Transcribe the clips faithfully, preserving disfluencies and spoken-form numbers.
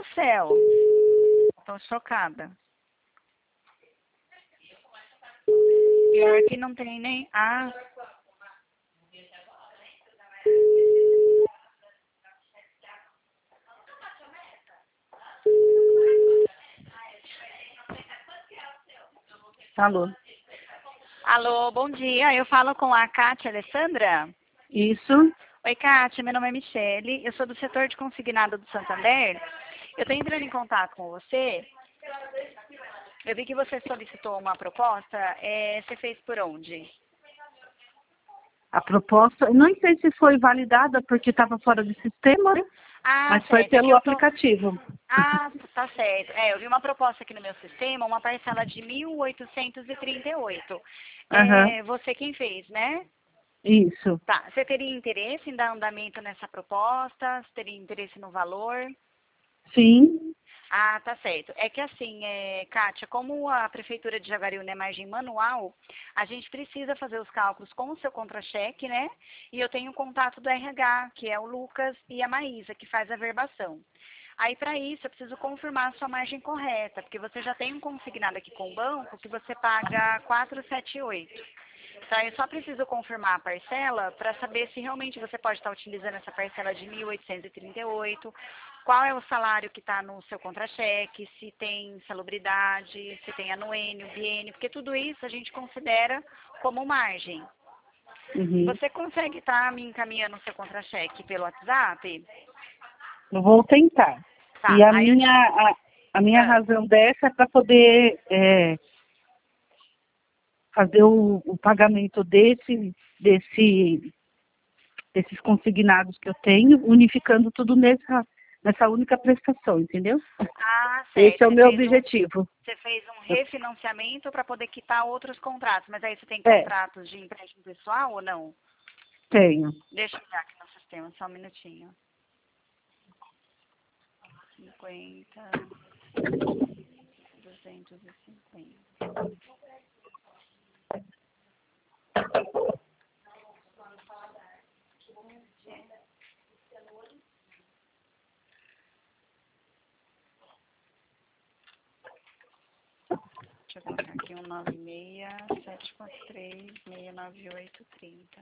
do céu. Tô chocada. Pior que não tem nem... Ah... Alô? Alô, bom dia. Eu falo com a Kátia Alessandra. Isso? Oi, Kátia. Meu nome é Michele. Eu sou do setor de consignado do Santander. Eu estou entrando em contato com você. Eu vi que você solicitou uma proposta. É, você fez por onde? A proposta, não sei se foi validada porque estava fora do sistema, né? Ah, Mas foi certo. É que pelo eu tô... aplicativo. Ah, tá certo. É, eu vi uma proposta aqui no meu sistema, uma parcela de mil oitocentos e trinta e oito. Aham, É você quem fez, né? isso. Tá. Você teria interesse em dar andamento nessa proposta? Você teria interesse no valor? Sim. Ah, tá certo. É que assim, é, Kátia, como a Prefeitura de Jaguariúna é margem manual, a gente precisa fazer os cálculos com o seu contra-cheque, né? E eu tenho o contato do R H, que é o Lucas, e a Maísa, que faz a verbação. Aí, para isso, eu preciso confirmar a sua margem correta, porque você já tem um consignado aqui com o banco que você paga quatrocentos e setenta e oito. Então, eu só preciso confirmar a parcela para saber se realmente você pode estar utilizando essa parcela de mil oitocentos e trinta e oito, qual é o salário que está no seu contra-cheque, se tem salubridade, se tem anuênio, biênio, porque tudo isso a gente considera como margem. Uhum. Você consegue estar me encaminhando o seu contra-cheque pelo WhatsApp? Eu vou tentar. Tá, E a aí eu minha, te... a, a minha Ah, razão dessa é para poder é, fazer o, o pagamento desse, desse, desses consignados que eu tenho, unificando tudo nessa, nessa única prestação, entendeu? ah, Esse certo. é o Você meu fez um, objetivo. você fez um Eu refinanciamento para poder quitar outros contratos, mas aí você tem É, contratos de empréstimo pessoal ou não? tenho. Deixa eu olhar aqui no sistema, só um minutinho. cinquenta, duzentos e cinquenta. Deixa eu colocar aqui um nove seis, sete quatro três, seis nove oito, trinta.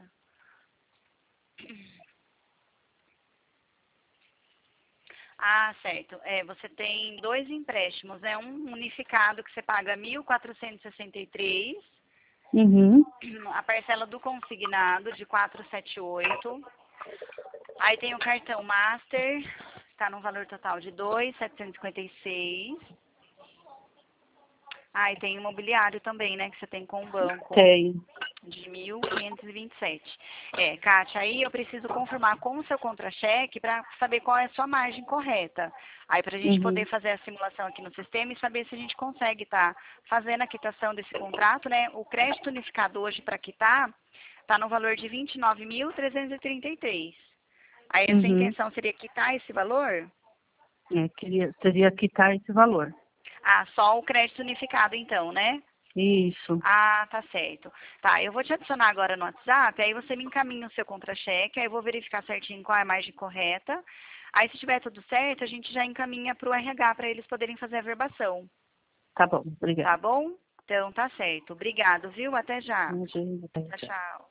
Ah, certo. É, você tem dois empréstimos, é um unificado que você paga mil quatrocentos e sessenta e três, Uhum. a parcela do consignado de quatrocentos e setenta e oito. Aí tem o cartão Master, está no valor total de dois mil setecentos e cinquenta e seis. Ah, e tem imobiliário também, né, que você tem com o banco, Tenho. de mil quinhentos e vinte e sete. É, Kátia, aí eu preciso confirmar com o seu contra-cheque para saber qual é a sua margem correta. Aí para a gente poder Uhum. fazer a simulação aqui no sistema e saber se a gente consegue estar fazendo a quitação desse contrato, né? O crédito unificado hoje para quitar está no valor de vinte e nove mil trezentos e trinta e três. Aí a sua Uhum. intenção seria quitar esse valor? É, queria, seria quitar esse valor. Ah, só o crédito unificado então, né? Isso. Ah, tá certo. Tá, eu vou te adicionar agora no WhatsApp, aí você me encaminha o seu contra-cheque, aí eu vou verificar certinho qual é a margem correta. Aí se tiver tudo certo, a gente já encaminha para o R H para eles poderem fazer a verbação. Tá bom, obrigada. Tá bom? Então tá certo. Obrigado, viu? Até já. Imagina, até Tchau, já. tchau.